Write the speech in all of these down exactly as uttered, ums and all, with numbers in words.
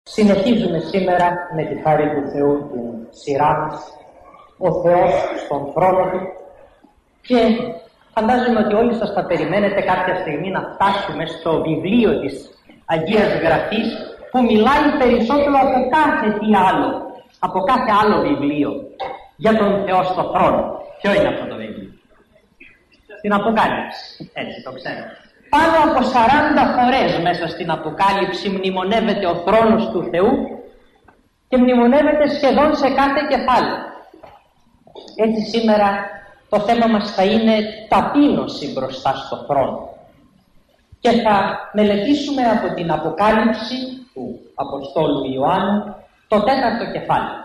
Συνεχίζουμε σήμερα με τη χάρη του Θεού την σειρά μας, ο Θεός στον θρόνο του, και φαντάζομαι ότι όλοι σας θα περιμένετε κάποια στιγμή να φτάσουμε στο βιβλίο της Αγίας Γραφής, που μιλάει περισσότερο από κάθε τι άλλο, από κάθε άλλο βιβλίο για τον Θεό στο θρόνο. Ποιο είναι αυτό το βιβλίο? Στην Αποκάλυψη, έτσι το ξέρω. Πάνω από σαράντα φορές μέσα στην Αποκάλυψη μνημονεύεται ο θρόνος του Θεού και μνημονεύεται σχεδόν σε κάθε κεφάλαιο. Έτσι σήμερα το θέμα μας θα είναι ταπείνωση μπροστά στο θρόνο. Και θα μελετήσουμε από την Αποκάλυψη του Αποστόλου Ιωάννου το τέταρτο κεφάλαιο.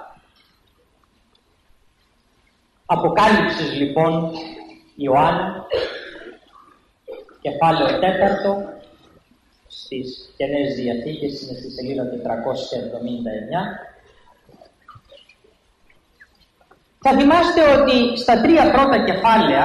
Αποκάλυψης λοιπόν Ιωάννου, κεφάλαιο τέταρτο, στις Καινές Διαθήκες, είναι στη σελίδα τετρακόσια εβδομήντα εννιά. Θα θυμάστε ότι στα τρία πρώτα κεφάλαια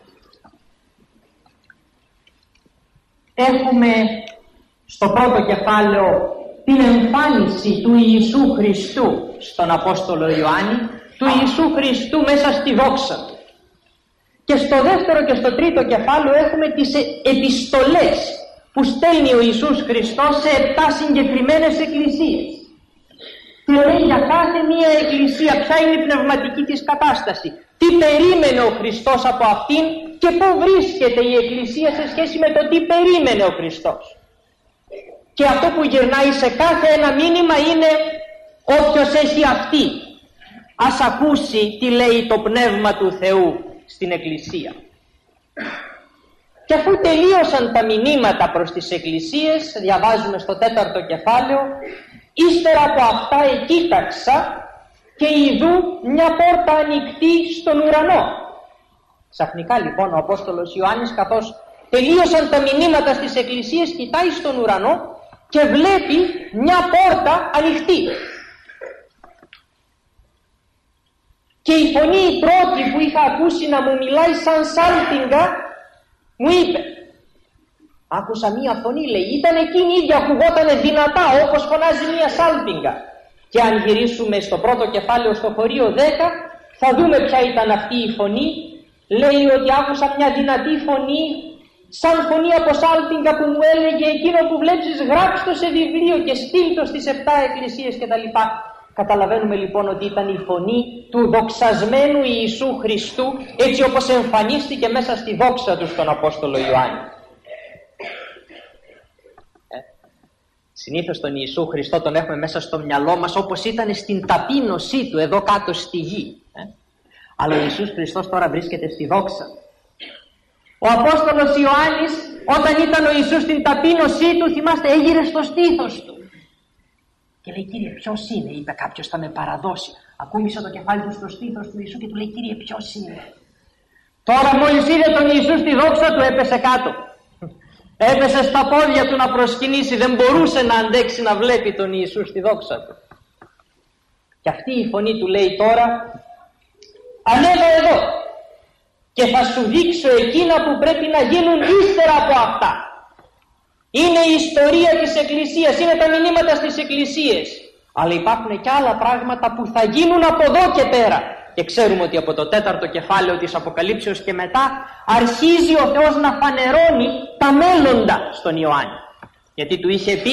έχουμε στο πρώτο κεφάλαιο την εμφάνιση του Ιησού Χριστού στον Απόστολο Ιωάννη, του Ιησού Χριστού μέσα στη δόξα του. Και στο δεύτερο και στο τρίτο κεφάλαιο έχουμε τις επιστολές που στέλνει ο Ιησούς Χριστός σε επτά συγκεκριμένες εκκλησίες. Και λέει για κάθε μία εκκλησία ποια είναι η πνευματική της κατάσταση, τι περίμενε ο Χριστός από αυτήν και πού βρίσκεται η εκκλησία σε σχέση με το τι περίμενε ο Χριστός. Και αυτό που γυρνάει σε κάθε ένα μήνυμα είναι: όποιος έχει αυτή, ας ακούσει τι λέει το Πνεύμα του Θεού στην Εκκλησία. Και αφού τελείωσαν τα μηνύματα προς τις εκκλησίες, διαβάζουμε στο τέταρτο κεφάλαιο: ύστερα από αυτά εκοίταξα και ειδού μια πόρτα ανοιχτή στον ουρανό. Ξαφνικά λοιπόν ο Απόστολος Ιωάννης, καθώς τελείωσαν τα μηνύματα στις εκκλησίες, κοιτάει στον ουρανό και βλέπει μια πόρτα ανοιχτή. Και η φωνή η πρώτη που είχα ακούσει να μου μιλάει σαν σάλπιγγα μου είπε, άκουσα μία φωνή, λέει, ήταν εκείνη η ίδια, ακουγότανε δυνατά όπως φωνάζει μία σάλπιγγα. Και αν γυρίσουμε στο πρώτο κεφάλαιο στο χωρίο δέκα θα δούμε ποια ήταν αυτή η φωνή. Λέει ότι άκουσα μια δυνατή φωνή σαν φωνή από σάλπιγγα που μου έλεγε, εκείνο που βλέπεις γράψτο σε βιβλίο και στείλτο στις επτά εκκλησίες κτλ. Καταλαβαίνουμε λοιπόν ότι ήταν η φωνή του δοξασμένου Ιησού Χριστού, έτσι όπως εμφανίστηκε μέσα στη δόξα του στον Απόστολο Ιωάννη. Ε, συνήθως τον Ιησού Χριστό τον έχουμε μέσα στο μυαλό μας όπως ήταν στην ταπείνωσή του εδώ κάτω στη γη. Ε. Αλλά ο Ιησούς Χριστός τώρα βρίσκεται στη δόξα. Ο Απόστολος Ιωάννης, όταν ήταν ο Ιησούς στην ταπείνωσή του, θυμάστε, έγειρε στο στήθος του. Και λέει, Κύριε, ποιος είναι? Είπε, κάποιος θα με παραδώσει. Ακούμισε το κεφάλι του στο στήθος του Ιησού και του λέει, Κύριε, ποιος είναι? Τώρα μόλις είδε τον Ιησού στη δόξα του, έπεσε κάτω. Έπεσε στα πόδια του να προσκυνήσει. Δεν μπορούσε να αντέξει να βλέπει τον Ιησού στη δόξα του. Και αυτή η φωνή του λέει τώρα, ανέβα εδώ και θα σου δείξω εκείνα που πρέπει να γίνουν ύστερα από αυτά. Είναι η ιστορία της Εκκλησίας, είναι τα μηνύματα στις Εκκλησίες. Αλλά υπάρχουν και άλλα πράγματα που θα γίνουν από εδώ και πέρα. Και ξέρουμε ότι από το τέταρτο κεφάλαιο της Αποκαλύψεως και μετά αρχίζει ο Θεός να φανερώνει τα μέλλοντα στον Ιωάννη. Γιατί του είχε πει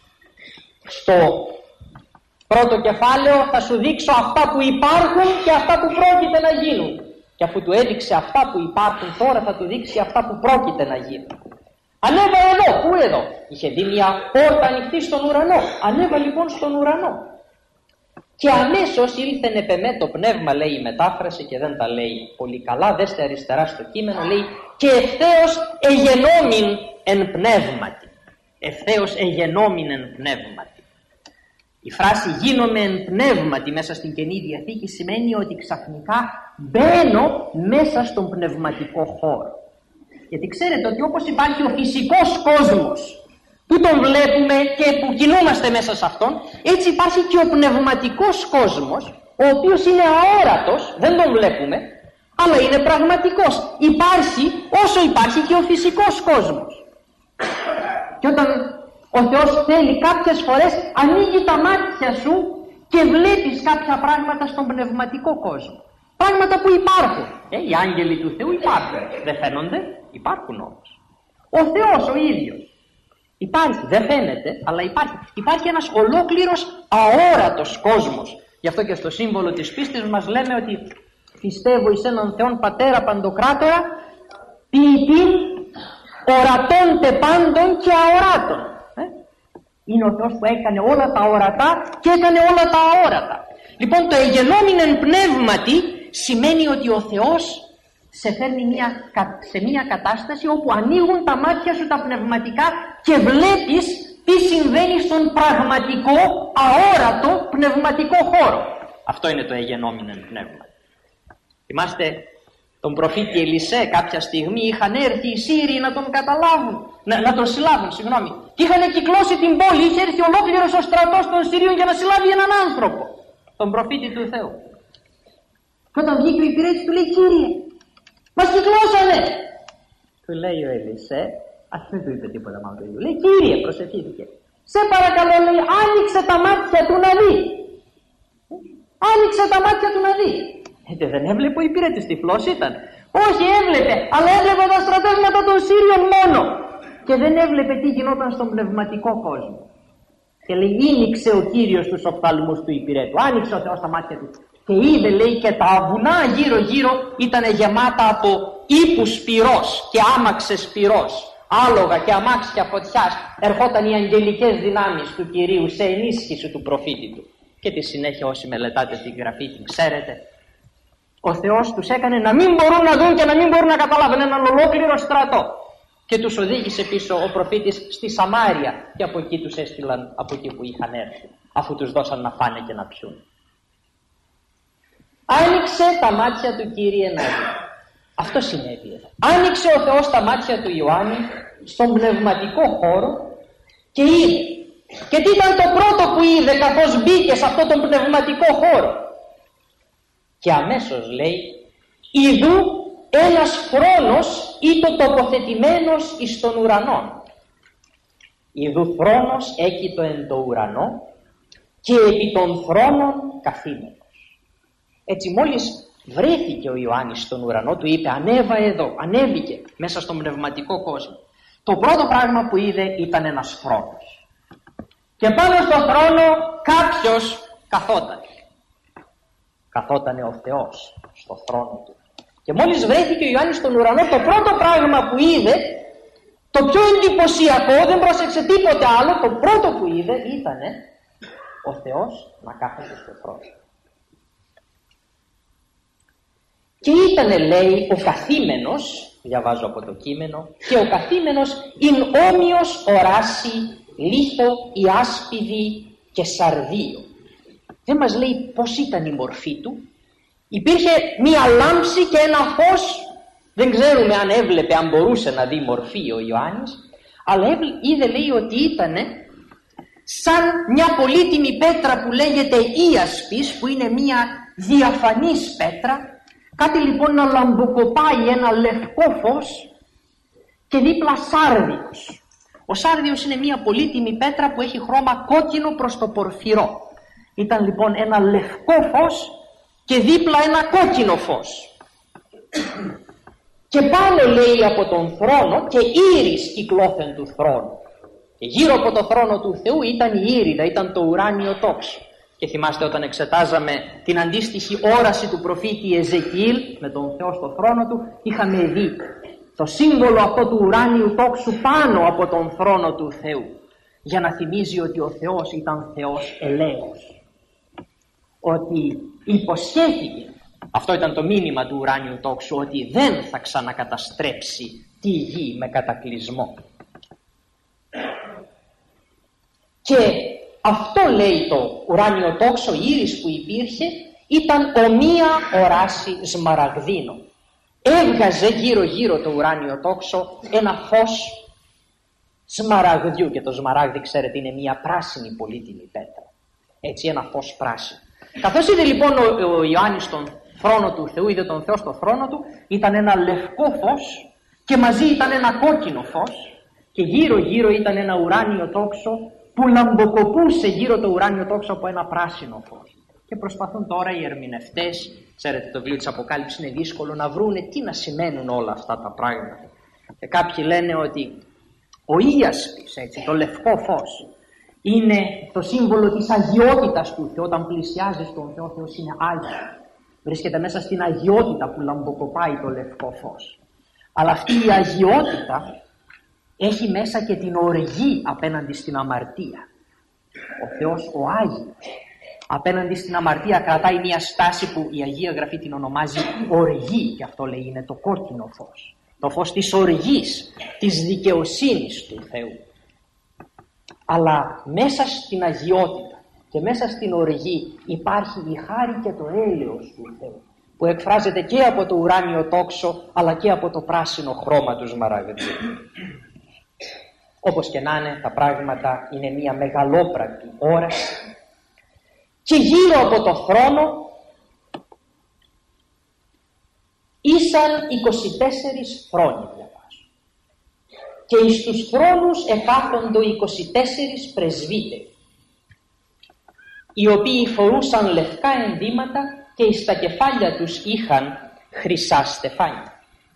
στο πρώτο κεφάλαιο, θα σου δείξω αυτά που υπάρχουν και αυτά που πρόκειται να γίνουν. Και αφού του έδειξε αυτά που υπάρχουν, τώρα θα του δείξει αυτά που πρόκειται να γίνουν. Ανέβα εδώ, πού εδώ? Είχε δει μια πόρτα ανοιχτή στον ουρανό. Ανέβα λοιπόν στον ουρανό. Και αμέσως ήλθεν επ' εμέ το πνεύμα, λέει η μετάφραση, και δεν τα λέει πολύ καλά. Δέστε αριστερά στο κείμενο, λέει, και ευθέως εγενόμην εν πνεύματι. Ευθέως εγενόμην εν πνεύματι. Η φράση γίνομαι εν πνεύματι μέσα στην Καινή Διαθήκη σημαίνει ότι ξαφνικά μπαίνω μέσα στον πνευματικό χώρο. Γιατί ξέρετε ότι όπως υπάρχει ο φυσικός κόσμος που τον βλέπουμε και που κινούμαστε μέσα σε αυτόν, έτσι υπάρχει και ο πνευματικός κόσμος, ο οποίος είναι αόρατος, δεν τον βλέπουμε, αλλά είναι πραγματικός. Υπάρχει όσο υπάρχει και ο φυσικός κόσμος. Και όταν Ο Θεός θέλει κάποιες φορές, ανοίγει τα μάτια σου και βλέπεις κάποια πράγματα στον πνευματικό κόσμο. Πράγματα που υπάρχουν. Ε, οι άγγελοι του Θεού υπάρχουν. Δεν φαίνονται, υπάρχουν όμως. Ο Θεός ο ίδιος υπάρχει, δεν φαίνεται, αλλά υπάρχει. Υπάρχει ένας ολόκληρος αόρατος κόσμος. Γι' αυτό και στο σύμβολο της πίστης μας λέμε ότι πιστεύω εις έναν Θεόν Πατέρα Παντοκράτορα, ποιητήν ορατών τε πάντων και αοράτων. Ε? Είναι ο Θεός που έκανε όλα τα ορατά και έκανε όλα τα αόρατα. Λοιπόν, το εγενόμηνεν πνεύματι σημαίνει ότι ο Θεός σε φέρνει μια, σε μια κατάσταση όπου ανοίγουν τα μάτια σου τα πνευματικά και βλέπεις τι συμβαίνει στον πραγματικό, αόρατο, πνευματικό χώρο. Αυτό είναι το εγενόμηνεν πνεύμα. Θυμάστε τον προφήτη Ελισέ, κάποια στιγμή είχαν έρθει οι Σύριοι να τον καταλάβουν, να, να τον συλλάβουν, συγγνώμη. Και είχαν κυκλώσει την πόλη, είχε έρθει ολόκληρος ο στρατός των Συρίων για να συλλάβει έναν άνθρωπο, τον προφήτη του Θεού. Και όταν βγήκε ο υπηρέτης του λέει, Κύριε, μας κυκλώσανε. Του λέει ο Ελισέ, ας δεν του είπε τίποτα μάλλον το ίδιο. Λέει, Κύριε, προσευχήθηκε. Σε παρακαλώ, λέει, άνοιξε τα μάτια του να δει. Άνοιξε τα μάτια του να δει. Ε, δεν έβλεπε ο υπηρέτης, τυφλός ήταν. Όχι, έβλεπε, αλλά έβλεπε τα στρατεύματα των Σύριων μόνο. Και δεν έβλεπε τι γινόταν στον πνευματικό κόσμο. Και λέει, ήνιξε ο Κύριος τους οφθαλμούς του υπηρέτου. Άνοιξε ο Θεός τα μάτια του. Και είδε, λέει, και τα βουνά γύρω γύρω ήταν γεμάτα από ύπους πυρός και άμαξες πυρός, άλογα και αμάξια φωτιάς. Ερχόταν οι αγγελικές δυνάμεις του Κυρίου σε ενίσχυση του προφήτη του. Και τη συνέχεια, όσοι μελετάτε την γραφή την ξέρετε, ο Θεός τους έκανε να μην μπορούν να δουν και να μην μπορούν να καταλάβουν, έναν ολόκληρο στρατό. Και τους οδήγησε πίσω ο προφήτης στη Σαμάρια και από εκεί τους έστειλαν από εκεί που είχαν έρθει, αφού τους δώσαν να φάνε και να πιούν. Άνοιξε τα μάτια του Κύριε να δει. Αυτό συνέβη εδώ. Άνοιξε ο Θεός τα μάτια του Ιωάννη στον πνευματικό χώρο και είδε. Και τι ήταν το πρώτο που είδε καθώς μπήκε σε αυτόν τον πνευματικό χώρο? Και αμέσως λέει, ειδού ένας θρόνος ήτο τοποθετημένος εις τον ουρανό. Ειδού θρόνος έκειτο εν το ουρανό και επί των θρόνων καθήμενος. Έτσι μόλις βρέθηκε ο Ιωάννης στον ουρανό, του είπε, ανέβα εδώ, ανέβηκε μέσα στον πνευματικό κόσμο. Το πρώτο πράγμα που είδε ήταν ένας θρόνος. Και πάνω στον θρόνο κάποιος καθόταν. Καθότανε ο Θεός στο θρόνο του. Και μόλις βρέθηκε ο Ιωάννης στον ουρανό, το πρώτο πράγμα που είδε, το πιο εντυπωσιακό, δεν πρόσεξε τίποτε άλλο, το πρώτο που είδε ήτανε ο Θεός να κάθεται στο θρόνο. Και ήτανε, λέει, ο καθήμενος, διαβάζω από το κείμενο, και ο καθήμενος είναι όμοιος οράσει λίθο, η άσπιδη και σαρδίο. Δεν μας λέει πώς ήταν η μορφή του. Υπήρχε μία λάμψη και ένα φως. Δεν ξέρουμε αν έβλεπε, αν μπορούσε να δει μορφή ο Ιωάννης, αλλά είδε, λέει, ότι ήταν σαν μια πολύτιμη πέτρα που λέγεται ίασπης, που είναι μια διαφανής πέτρα. Κάτι λοιπόν να λαμποκοπάει ένα λευκό φως και δίπλα σάρδιος. Ο σάρδιος είναι μια πολύτιμη πέτρα που έχει χρώμα κόκκινο προς το πορφυρό. Ήταν λοιπόν ένα λευκό φως και δίπλα ένα κόκκινο φως. Και πάνω, λέει, από τον θρόνο και ήρις κυκλώθεν του θρόνου. Και γύρω από το θρόνο του Θεού ήταν η ήριδα, ήταν το ουράνιο τόξο. Και θυμάστε όταν εξετάζαμε την αντίστοιχη όραση του προφήτη Εζεκιήλ με τον Θεό στο θρόνο του, είχαμε δει το σύμβολο αυτό του ουράνιου τόξου πάνω από τον θρόνο του Θεού, για να θυμίζει ότι ο Θεός ήταν Θεός ελέγχος, ότι υποσχέθηκε, αυτό ήταν το μήνυμα του ουράνιου τόξου, ότι δεν θα ξανακαταστρέψει τη γη με κατακλυσμό. Και αυτό, λέει, το ουράνιο τόξο, η ήρις που υπήρχε, ήταν ομοία οράση σμαραγδίνο. Έβγαζε γύρω γύρω το ουράνιο τόξο ένα φως σμαραγδιού, και το σμαράγδι, ξέρετε, είναι μια πράσινη πολύτιμη πέτρα. Έτσι, ένα φως πράσινο. Καθώς είδε λοιπόν ο, ο Ιωάννης τον θρόνο του Θεού, είδε τον Θεό στο θρόνο του, ήταν ένα λευκό φως και μαζί ήταν ένα κόκκινο φως, και γύρω γύρω ήταν ένα ουράνιο τόξο που λαμποκοπούσε γύρω το ουράνιο τόξο από ένα πράσινο φως. Και προσπαθούν τώρα οι ερμηνευτές, ξέρετε το βιβλίο της Αποκάλυψης είναι δύσκολο, να βρούνε τι να σημαίνουν όλα αυτά τα πράγματα. Και κάποιοι λένε ότι ο ίασπης, έτσι, το λευκό φως, είναι το σύμβολο της αγιότητας του Θεού. Όταν πλησιάζει στον Θεό, ο Θεός είναι Άγιος. Βρίσκεται μέσα στην αγιότητα που λαμποκοπάει το λευκό φως. Αλλά αυτή η αγιότητα έχει μέσα και την οργή απέναντι στην αμαρτία. Ο Θεός ο Άγιος απέναντι στην αμαρτία κρατάει μια στάση που η Αγία Γραφή την ονομάζει οργή, και αυτό λέει είναι το κόκκινο φως. Το φως της οργής, της δικαιοσύνης του Θεού. Αλλά μέσα στην αγιότητα και μέσα στην οργή υπάρχει η χάρη και το έλεος του Θεού, που εκφράζεται και από το ουράνιο τόξο αλλά και από το πράσινο χρώμα του σμαραγδίου. Όπως και να είναι, τα πράγματα είναι μια μεγαλόπρακτη όραση και γύρω από το θρόνο ήσαν είκοσι τέσσερις θρόνοι, διαβάζω. Και εις τους θρόνους εκάθοντο είκοσι τέσσερις πρεσβύτεροι, οι οποίοι φορούσαν λευκά ενδύματα και εις τα κεφάλια τους είχαν χρυσά στεφάνια.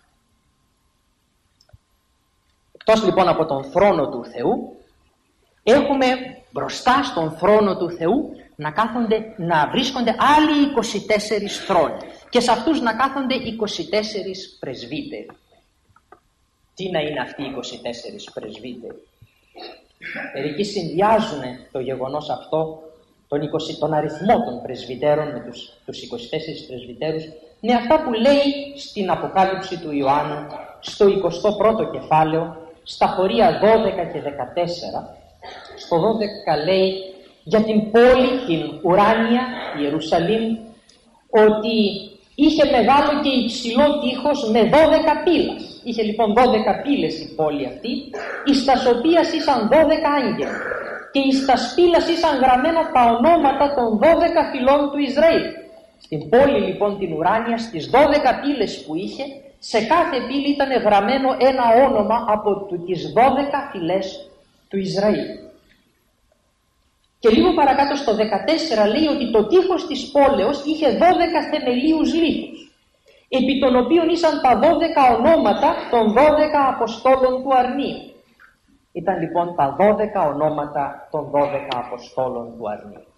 Εκτός λοιπόν από τον θρόνο του Θεού, έχουμε μπροστά στον θρόνο του Θεού να, κάθονται, να βρίσκονται άλλοι είκοσι τέσσερις θρόνοι και σε αυτούς να κάθονται είκοσι τέσσερις πρεσβύτεροι. Τι να είναι αυτοί οι είκοσι τέσσερις πρεσβύτεροι? Μερικοί συνδυάζουν το γεγονός αυτό, τον, είκοσι, τον αριθμό των πρεσβυτέρων με τους, τους είκοσι τέσσερις πρεσβυτέρους, με αυτά που λέει στην Αποκάλυψη του Ιωάννου στο εικοστό πρώτο κεφάλαιο, στα χωρία δώδεκα και δεκατέσσερα. Στο δώδεκα λέει για την πόλη, την ουράνια Ιερουσαλήμ, ότι είχε μεγάλο και υψηλό τείχος με δώδεκα πύλας. Είχε λοιπόν δώδεκα πύλες η πόλη αυτή, εις τας οποίας ήσαν δώδεκα άγγελοι, και εις τας πύλας ήσαν γραμμένα τα ονόματα των δώδεκα φυλών του Ισραήλ. Στην πόλη λοιπόν την ουράνια, στις δώδεκα πύλες που είχε, σε κάθε πύλη ήταν γραμμένο ένα όνομα από τις δώδεκα φυλές του Ισραήλ. Και λίγο παρακάτω στο δεκατέσσερα λέει ότι το τείχος της πόλεως είχε δώδεκα θεμελίους λίθους, επί των οποίων ήσαν τα δώδεκα ονόματα των δώδεκα Αποστόλων του Αρνίου. Ήταν λοιπόν τα δώδεκα ονόματα των δώδεκα Αποστόλων του Αρνίου.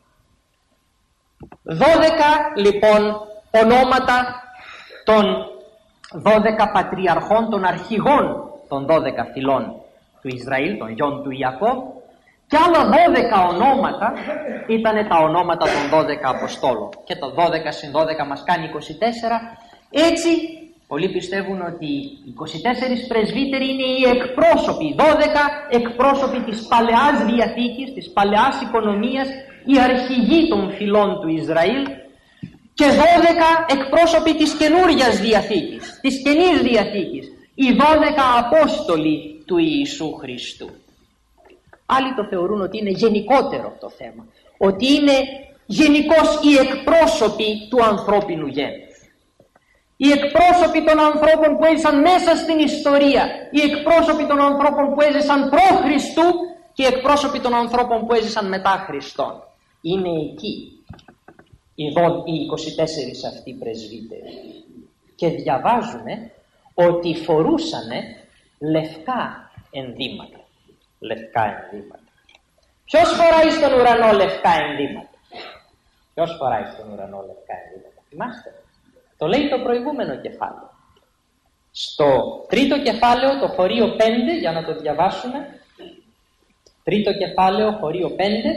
δώδεκα λοιπόν ονόματα των δώδεκα πατριαρχών, των αρχηγών των δώδεκα φυλών του Ισραήλ, των γιών του Ιακώβ, και άλλα δώδεκα ονόματα ήταν τα ονόματα των δώδεκα Αποστόλων. Και το δώδεκα συν δώδεκα μας κάνει είκοσι τέσσερα. Έτσι πολλοί πιστεύουν ότι οι είκοσι τέσσερις πρεσβύτεροι είναι οι εκπρόσωποι, δώδεκα εκπρόσωποι της Παλαιάς Διαθήκης, της Παλαιάς Οικονομίας, οι αρχηγοί των φυλών του Ισραήλ, και δώδεκα εκπρόσωποι της καινούριας Διαθήκης, της Καινής Διαθήκης, οι δώδεκα Απόστολοι του Ιησού Χριστού. Άλλοι το θεωρούν ότι είναι γενικότερο το θέμα, ότι είναι γενικώς οι εκπρόσωποι του ανθρώπινου γένους. Οι εκπρόσωποι των ανθρώπων που έζησαν μέσα στην ιστορία, οι εκπρόσωποι των ανθρώπων που έζησαν προ Χριστού και οι εκπρόσωποι των ανθρώπων που έζησαν μετά Χριστόν. Είναι εκεί οι είκοσι τέσσερις αυτοί πρεσβύτεροι. Και διαβάζουμε ότι φορούσανε λευκά ενδύματα. Λευκά ενδύματα. Ποιος φοράει στον ουρανό λευκά ενδύματα? Ποιος φοράει στον ουρανό λευκά ενδύματα? Θυμάστε, το λέει το προηγούμενο κεφάλαιο. Στο τρίτο κεφάλαιο, το χωρίο πέντε, για να το διαβάσουμε. Τρίτο κεφάλαιο, χωρίο πέντε.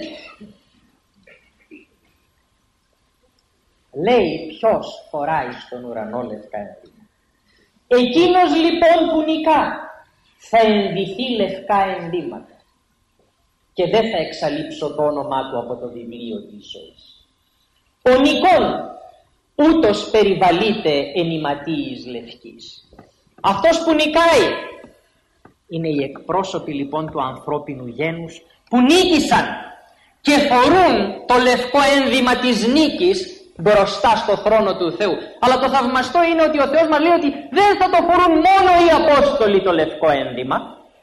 Λέει ποιος φοράει στον ουρανό λευκά ενδύματα. Εκείνος λοιπόν που νικά θα ενδυθεί λευκά ενδύματα, και δεν θα εξαλείψω το όνομά του από το βιβλίο της ζωής. Ο νικόν ούτως περιβαλείται εν ηματίης λευκής. Αυτός που νικάει είναι οι εκπρόσωποι λοιπόν του ανθρώπινου γένους που νίκησαν και φορούν το λευκό ένδυμα της νίκης μπροστά στο θρόνο του Θεού. Αλλά το θαυμαστό είναι ότι ο Θεός μας λέει ότι δεν θα το φορούν μόνο οι Απόστολοι το λευκό ένδυμα,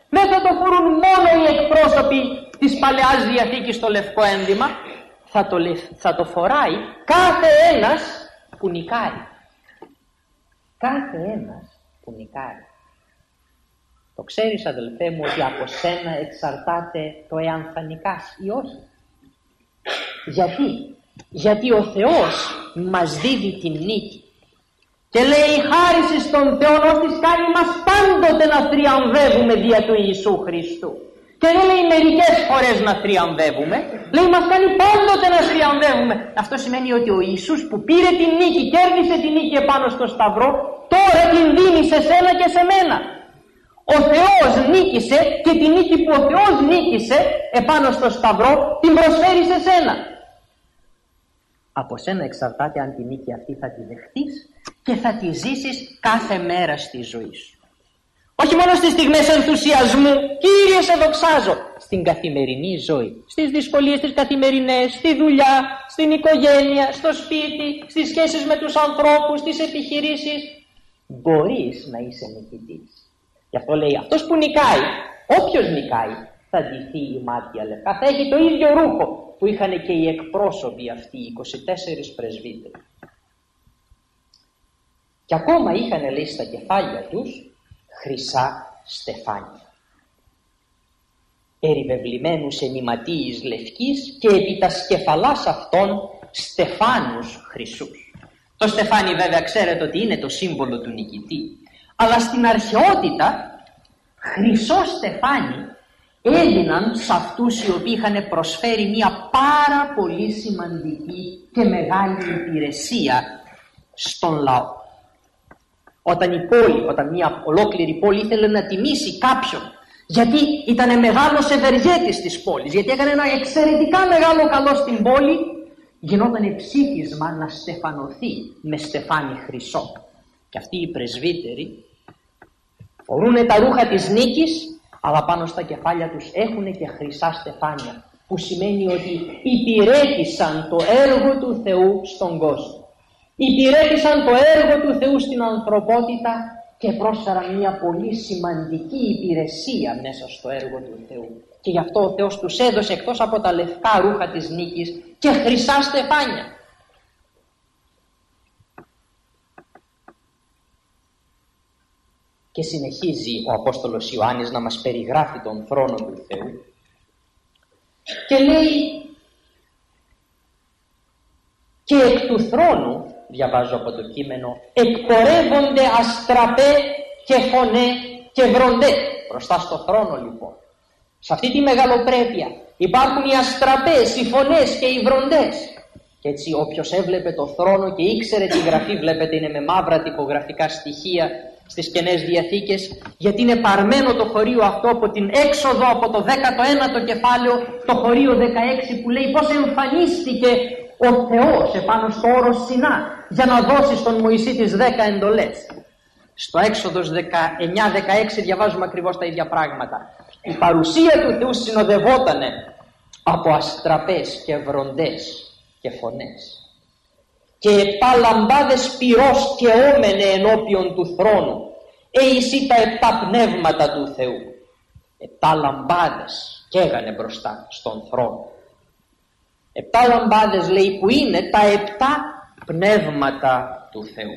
Δεν θα το φορούν μόνο οι εκπρόσωποι της Παλαιάς Διαθήκης στο λευκό ένδυμα, θα το, θα το φοράει κάθε ένας που νικάει. Κάθε ένας που νικάει. Το ξέρεις, αδελφέ μου, ότι από σένα εξαρτάται το εάν θα νικάς ή όχι? Γιατί? Γιατί ο Θεός μας δίδει την νίκη. Και λέει η χάριση στον Θεό ώστις κάνει μας πάντοτε να θριαμβεύουμε δια του Ιησού Χριστού. Και δεν λέει μερικές φορές να θριαμβεύουμε, λέει μας κάνει πάντοτε να θριαμβεύουμε. Αυτό σημαίνει ότι ο Ιησούς που πήρε την νίκη, κέρδισε την νίκη επάνω στο Σταυρό, τώρα την δίνει σε σένα και σε μένα. Ο Θεός νίκησε και την νίκη που ο Θεός νίκησε επάνω στο Σταυρό την προσφέρει σε σένα. Από σένα εξαρτάται αν τη νίκη αυτή θα τη δεχτείς και θα τη ζήσεις κάθε μέρα στη ζωή σου. Όχι μόνο στις στιγμές ενθουσιασμού, Κύριε σε δοξάζω, στην καθημερινή ζωή, στις δυσκολίες τις καθημερινές, στη δουλειά, στην οικογένεια, στο σπίτι, στις σχέσεις με τους ανθρώπους, στις επιχειρήσεις, μπορείς να είσαι νικητής. Γι' αυτό λέει αυτός που νικάει, όποιος νικάει, θα ντυθεί η μάτια λευκά, θα έχει το ίδιο ρούχο που είχαν και οι εκπρόσωποι αυτοί, οι είκοσι τέσσερις πρεσβύτεροι. Και ακόμα είχαν, λέει, στα κεφάλια τους χρυσά στεφάνια, περιβεβλημένους ενηματίης λευκής και επί τα σκεφαλάς αυτών στεφάνους χρυσούς. Το στεφάνι βέβαια ξέρετε ότι είναι το σύμβολο του νικητή, αλλά στην αρχαιότητα χρυσό στεφάνι έδιναν σε αυτούς οι οποίοι είχαν προσφέρει μια πάρα πολύ σημαντική και μεγάλη υπηρεσία στον λαό. Όταν η πόλη, όταν μια ολόκληρη πόλη ήθελε να τιμήσει κάποιον, γιατί ήταν μεγάλος ευεργέτης της πόλης, γιατί έκανε ένα εξαιρετικά μεγάλο καλό στην πόλη, γινόταν ψήφισμα να στεφανωθεί με στεφάνι χρυσό. Και αυτοί οι πρεσβύτεροι φορούν τα ρούχα της νίκης, αλλά πάνω στα κεφάλια τους έχουν και χρυσά στεφάνια, που σημαίνει ότι υπηρέτησαν το έργο του Θεού στον κόσμο. Υπηρέτησαν το έργο του Θεού στην ανθρωπότητα και πρόσφεραν μια πολύ σημαντική υπηρεσία μέσα στο έργο του Θεού. Και γι' αυτό ο Θεός τους έδωσε εκτός από τα λευκά ρούχα της νίκης και χρυσά στεφάνια. Και συνεχίζει ο Απόστολος Ιωάννης να μας περιγράφει τον θρόνο του Θεού και λέει και εκ του θρόνου, διαβάζω από το κείμενο, εκπορεύονται αστραπέ και φωνέ και βροντέ. Μπροστά στο θρόνο λοιπόν, σε αυτή τη μεγαλοπρέπεια, υπάρχουν οι αστραπές, οι φωνές και οι βροντές. Και έτσι όποιος έβλεπε το θρόνο και ήξερε τη γραφή, βλέπετε είναι με μαύρα τυπογραφικά στοιχεία στις Καινές Διαθήκες, γιατί είναι παρμένο το χωρίο αυτό από την έξοδο από το δέκατο ένατο κεφάλαιο, το χωρίο δεκαέξι, που λέει πώς εμφανίστηκε ο Θεός επάνω στο όρος Σινά για να δώσει στον Μωυσή τις δέκα εντολές. Στο Έξοδος δεκαεννιά δεκαέξι διαβάζουμε ακριβώς τα ίδια πράγματα. Η παρουσία του Θεού συνοδευότανε από αστραπές και βροντές και φωνές. Και επτά λαμπάδες πυρός και όμενε ενώπιον του θρόνου, εισή τα επτά πνεύματα του Θεού. Επτά λαμπάδες καίγανε μπροστά στον θρόνο. Επτά λαμπάδες λέει που είναι τα επτά πνεύματα του Θεού.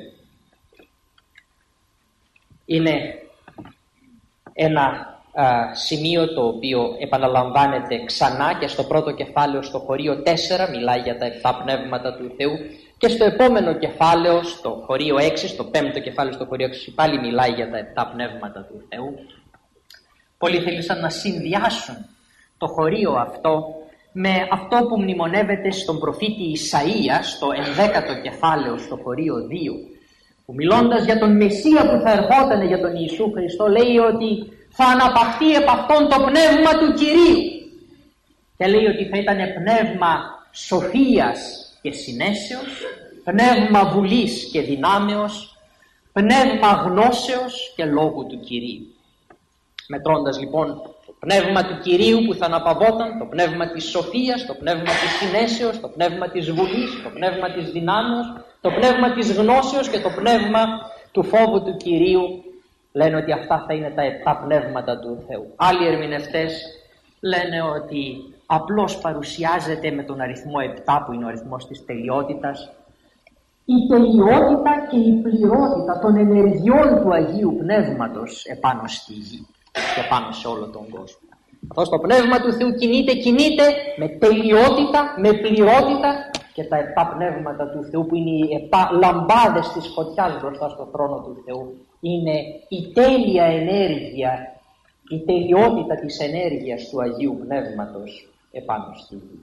Είναι ένα α, σημείο το οποίο επαναλαμβάνεται ξανά και στο πρώτο κεφάλαιο στο χωρίο τέσσερα μιλάει για τα επτά πνεύματα του Θεού και στο επόμενο κεφάλαιο, στο χωρίο έξι, στο πέμπτο κεφάλαιο στο χωρίο έξι πάλι μιλάει για τα επτά πνεύματα του Θεού. Πολλοί θέλησαν να συνδυάσουν το χωρίο αυτό με αυτό που μνημονεύεται στον προφήτη Ισαΐα στο ενδέκατο κεφάλαιο στο χωρίο δύο, που μιλώντας για τον Μεσσία που θα ερχόταν, για τον Ιησού Χριστό, λέει ότι θα αναπαχθεί επ' αυτόν το πνεύμα του Κυρίου και λέει ότι θα ήταν πνεύμα σοφίας και συνέσεως, πνεύμα βουλής και δυνάμεως, πνεύμα γνώσεως και λόγου του Κυρίου. Μετρώντας λοιπόν το πνεύμα του Κυρίου που θα αναπαυόταν, το πνεύμα της σοφίας, το πνεύμα της συνέσεως, το πνεύμα της βουλής, το πνεύμα της δυνάμεως, το πνεύμα της γνώσεως και το πνεύμα του φόβου του Κυρίου, λένε ότι αυτά θα είναι τα επτά πνεύματα του Θεού. Άλλοι ερμηνευτές λένε ότι απλώς παρουσιάζεται με τον αριθμό επτά, που είναι ο αριθμός της τελειότητας, η τελειότητα και η πληρότητα των ενεργειών του Αγίου Πνεύματος επάνω στη γη και πάνω σε όλο τον κόσμο. Αυτό το Πνεύμα του Θεού κινείται, κινείται με τελειότητα, με πληρότητα, και τα επτά πνεύματα του Θεού, που είναι οι επτά λαμπάδες της φωτιάς μπροστά στο θρόνο του Θεού, είναι η τέλεια ενέργεια, η τελειότητα της ενέργειας του Αγίου Πνεύματος επάνω στη γη.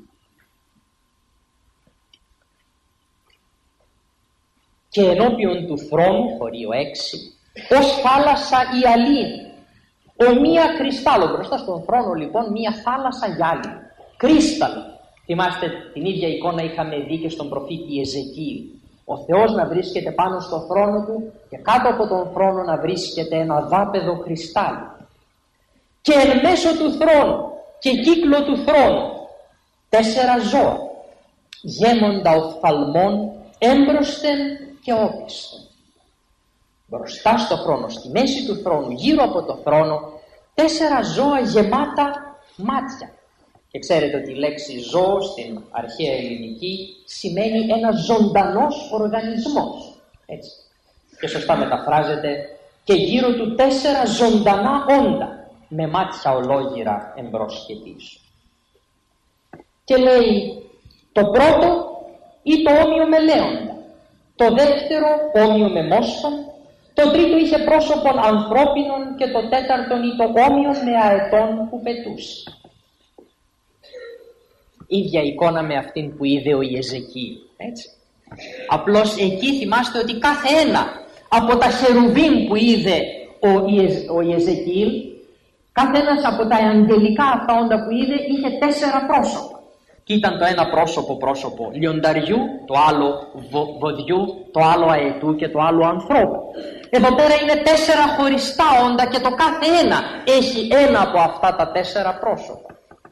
Και ενώπιον του θρόνου, χωρίο έξι, ως θάλασσα η αλήνη, ο μία κρυστάλλο. Μπροστά στον θρόνο λοιπόν μία θάλασσα γυάλινη, κρύσταλλο. Θυμάστε την ίδια εικόνα είχαμε δει και στον προφήτη Εζεκίη. Ο Θεός να βρίσκεται πάνω στο θρόνο του και κάτω από τον θρόνο να βρίσκεται ένα δάπεδο κρυστάλλου. Και εν μέσω του θρόνου και κύκλο του θρόνου τέσσερα ζώα, γέμοντα οφθαλμών έμπροσθεν και όπισθεν. Μπροστά στο θρόνο, στη μέση του θρόνου, γύρω από το θρόνο, τέσσερα ζώα γεμάτα μάτια. Και ξέρετε ότι η λέξη ζώο στην αρχαία ελληνική σημαίνει ένα ζωντανός οργανισμός. Έτσι. Και σωστά μεταφράζεται και γύρω του τέσσερα ζωντανά όντα με μάτια ολόγυρα εμπρός και πίσω. Και λέει το πρώτο ή το όμοιο με λέοντα, το δεύτερο όμοιο με μόσχον, το τρίτο είχε πρόσωπον ανθρώπινων και το τέταρτον ή το όμοιο με αετών που πετούσε. Ίδια εικόνα με αυτήν που είδε ο Ιεζεκίη, έτσι. Απλώς εκεί θυμάστε ότι κάθε ένα από τα χερουβίμ που είδε ο, Ιεζ, ο Ιεζεκίη, κάθε ένας από τα αγγελικά αυτά όντα που είδε είχε τέσσερα πρόσωπα. Και ήταν το ένα πρόσωπο πρόσωπο λιονταριού, το άλλο βο, βοδιού, το άλλο αετού και το άλλο ανθρώπου. Εδώ πέρα είναι τέσσερα χωριστά όντα και το κάθε ένα έχει ένα από αυτά τα τέσσερα πρόσωπα.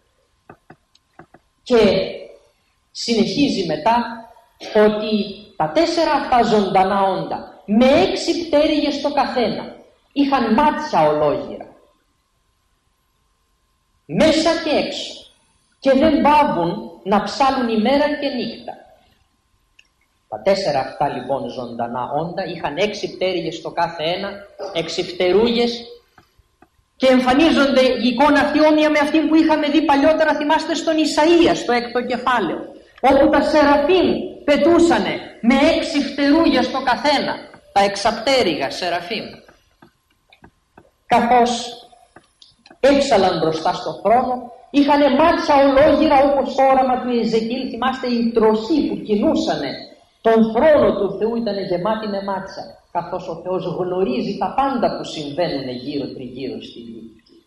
Και συνεχίζει μετά ότι τα τέσσερα αυτά ζωντανά όντα με έξι πτέρυγες το καθένα είχαν μάτια ολόγυρα μέσα και έξω και δεν παύουν να ψάλουν ημέρα και νύχτα. Τα τέσσερα αυτά λοιπόν ζωντανά όντα είχαν έξι πτέρυγες το κάθε ένα, έξι φτερούγες, και εμφανίζονται η εικόνα αυτή όμοια με αυτή που είχαμε δει παλιότερα, θυμάστε, στον Ισαΐα, στο έκτο κεφάλαιο, όπου τα σεραφείμ πετούσανε με έξι φτερούγια το καθένα, τα εξαπτέρυγα σεραφείμ. Καθώς έξαλαν μπροστά στο θρόνο, είχανε μάτια ολόγυρα όπως το όραμα του Εζεκίη. Θυμάστε, οι τροχοί που κινούσανε τον θρόνο του Θεού ήταν γεμάτοι με μάτια, καθώς ο Θεός γνωρίζει τα πάντα που συμβαίνουν γύρω τριγύρω στη γη.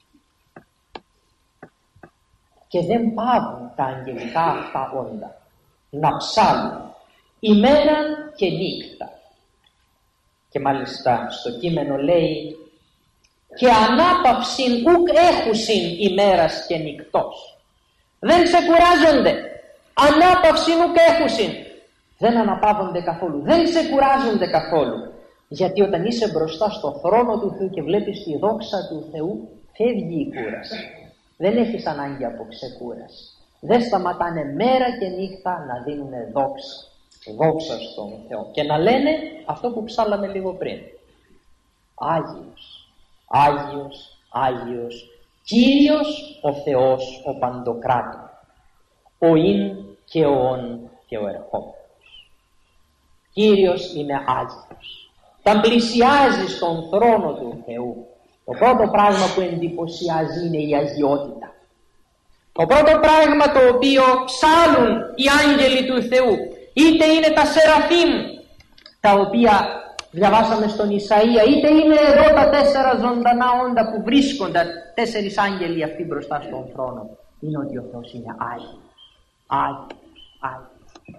Και δεν πάβουν τα αγγελικά αυτά όντα να ψάλουν ημέραν και νύχτα. Και μάλιστα στο κείμενο λέει και ανάπαυσιν ουκ έχουσιν ημέρας και νυκτός. Δεν ξεκουράζονται, ανάπαυσιν ουκ έχουσιν. Δεν αναπαύονται καθόλου, δεν ξεκουράζονται καθόλου. Γιατί όταν είσαι μπροστά στο θρόνο του Θεού και βλέπεις τη δόξα του Θεού, φεύγει η κούραση. Δεν έχεις ανάγκη από ξεκούραση. Δεν σταματάνε μέρα και νύχτα να δίνουν δόξα, δόξα στον Θεό και να λένε αυτό που ψάλαμε λίγο πριν. Άγιος, Άγιος, Άγιος, Κύριος ο Θεός ο Παντοκράτορ, ο ειν και ο ον και ο ερχόμενος. Κύριος είναι Άγιος. Όταν πλησιάζει στον θρόνο του Θεού, το πρώτο πράγμα που εντυπωσιάζει είναι η αγιότητα. Το πρώτο πράγμα το οποίο ψάλουν οι άγγελοι του Θεού, είτε είναι τα σεραφείμ, τα οποία διαβάσαμε στον Ισαΐα, είτε είναι εδώ τα τέσσερα ζωντανά όντα που βρίσκονται, τέσσερις άγγελοι αυτοί μπροστά στον θρόνο, είναι ότι ο Θεός είναι Άγιος, Άγιος, Άγιος.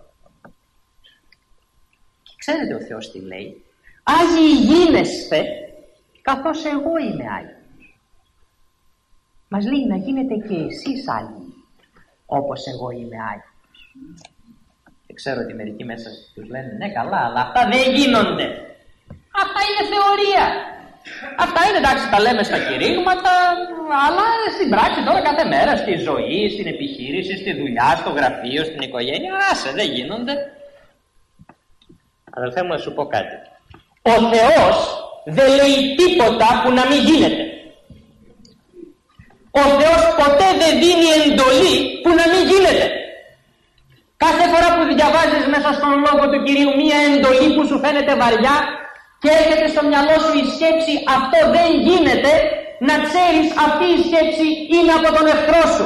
Και ξέρετε ο Θεός τι λέει? Άγιοι γίνεσθε καθώς εγώ είμαι Άγιος. Μας λέει να γίνετε και εσείς Άγιοι όπως εγώ είμαι Άγιος. Και ξέρω ότι μερικοί μέσα τους λένε ναι καλά, αλλά αυτά δεν γίνονται. Αυτά είναι θεωρία. Αυτά είναι εντάξει, τα λέμε στα κηρύγματα, αλλά στην πράξη τώρα κάθε μέρα, στη ζωή, στην επιχείρηση, στη δουλειά, στο γραφείο, στην οικογένεια, άσε, δεν γίνονται. Αδελφέ μου, να σου πω κάτι. Ο Θεός δεν λέει τίποτα που να μην γίνεται. Ο Θεός ποτέ δεν δίνει εντολή που να μην γίνεται. Κάθε φορά που διαβάζεις μέσα στον Λόγο του Κυρίου μία εντολή που σου φαίνεται βαριά και έρχεται στο μυαλό σου η σκέψη αυτό δεν γίνεται, να ξέρεις αυτή η σκέψη είναι από τον εχθρό σου.